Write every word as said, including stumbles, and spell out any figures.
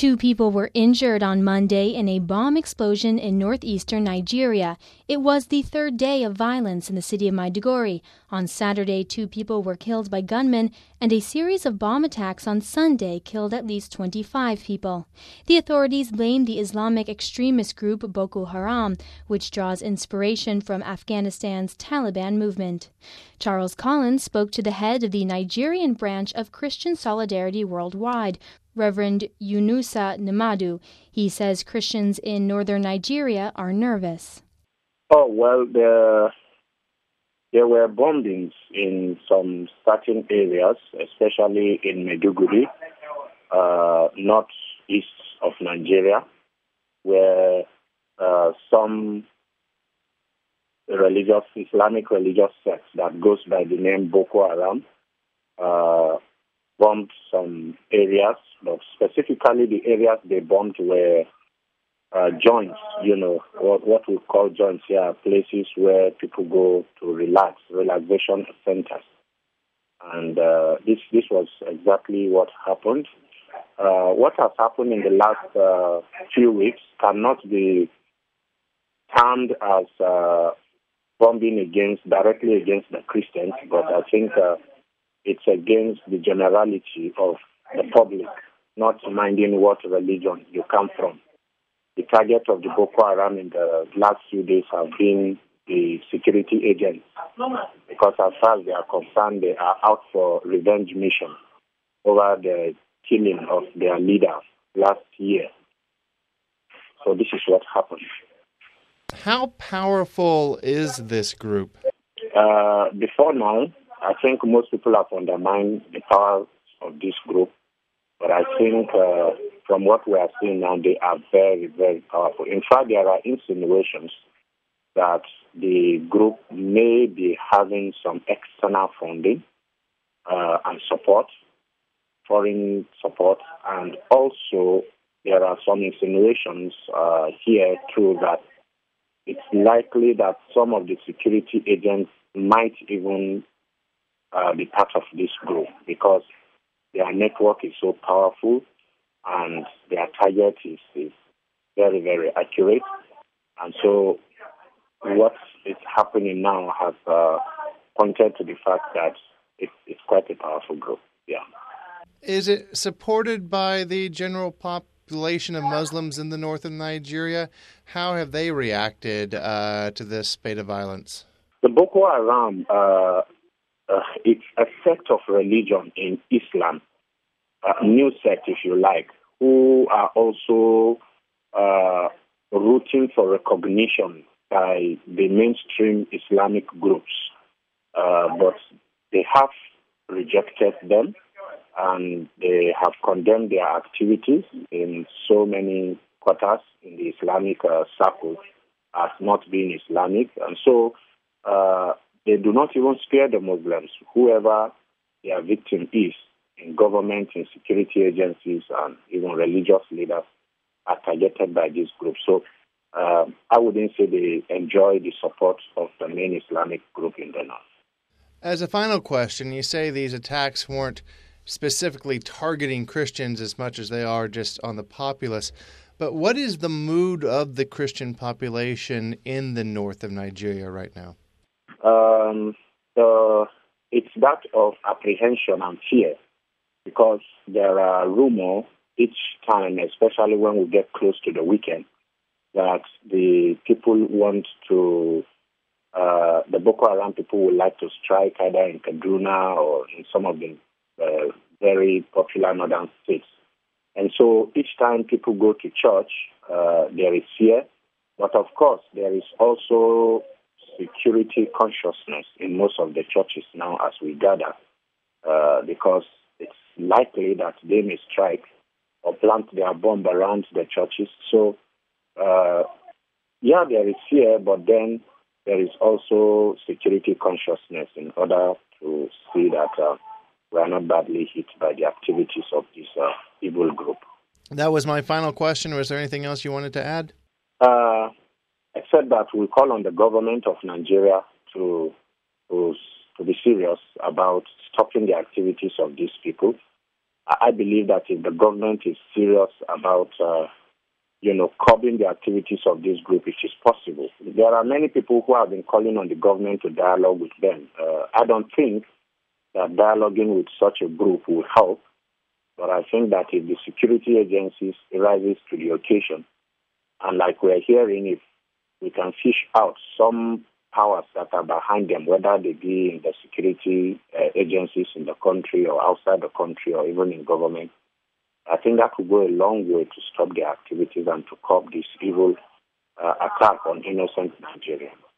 Two people were injured on Monday in a bomb explosion in northeastern Nigeria. It was the third day of violence in the city of Maiduguri. On Saturday, two people were killed by gunmen, and a series of bomb attacks on Sunday killed at least twenty-five people. The authorities blame the Islamic extremist group Boko Haram, which draws inspiration from Afghanistan's Taliban movement. Charles Collins spoke to the head of the Nigerian branch of Christian Solidarity Worldwide, Reverend Yunusa Namadu. He says Christians in northern Nigeria are nervous. Oh, well, there, there were bombings in some certain areas, especially in Maiduguri, uh, northeast of Nigeria, where uh, some religious, Islamic religious sects that goes by the name Boko Haram uh, bombed some areas, but specifically the areas they bombed were uh, joints, you know, what, what we call joints here are places where people go to relax, relaxation centers. And uh, this, this was exactly what happened. Uh, what has happened in the last uh, few weeks cannot be termed as uh, bombing against, directly against the Christians, but I think uh, it's against the generality of the public, not minding what religion you come from. The target of the Boko Haram in the last few days have been the security agents, because as far as they are concerned, they are out for revenge mission over the killing of their leader last year. So this is what happened. How powerful is this group? Uh, before now, I think most people have undermined the power of this group, but I think uh, from what we are seeing now, they are very, very powerful. In fact, there are insinuations that the group may be having some external funding uh, and support, foreign support, and also there are some insinuations uh, here too that it's likely that some of the security agents might even uh, be part of this group, because their network is so powerful and their target is, is very, very accurate. And so what is happening now has uh, pointed to the fact that it, it's quite a powerful group. Yeah. Is it supported by the general population of Muslims in the north of Nigeria? How have they reacted uh, to this spate of violence? The Boko Haram, uh, uh, it's a sect of religion in Islam, a new sect, if you like, who are also uh, rooting for recognition by the mainstream Islamic groups. Uh, but they have rejected them, and they have condemned their activities in so many quarters in the Islamic uh, circle as not being Islamic. And so uh, they do not even spare the Muslims. Whoever their victim is, in government, in security agencies, and even religious leaders are targeted by this group. So uh, I wouldn't say they enjoy the support of the main Islamic group in the north. As a final question, you say these attacks weren't specifically targeting Christians as much as they are just on the populace. But what is the mood of the Christian population in the north of Nigeria right now? Um, the, it's that of apprehension and fear, because there are rumors each time, especially when we get close to the weekend, that the people want to, uh, the Boko Haram people would like to strike either in Kaduna or in some of the uh, very popular northern states. And so each time people go to church, uh, there is fear. But of course, there is also security consciousness in most of the churches now as we gather, uh, because it's likely that they may strike or plant their bomb around the churches. So, uh, yeah, there is fear, but then there is also security consciousness in order to see that uh, we are not badly hit by the activities of this uh, evil group. That was my final question. Was there anything else you wanted to add? Uh, except that we call on the government of Nigeria to, to, to be serious about stopping the activities of these people. I believe that if the government is serious about, uh, you know, curbing the activities of this group, which is possible, there are many people who have been calling on the government to dialogue with them. Uh, I don't think that dialoguing with such a group will help, but I think that if the security agencies rises to the occasion, and like we're hearing, if we can fish out some powers that are behind them, whether they be in the security uh, agencies in the country or outside the country or even in government, I think that could go a long way to stop their activities and to curb this evil uh, attack on innocent Nigerians.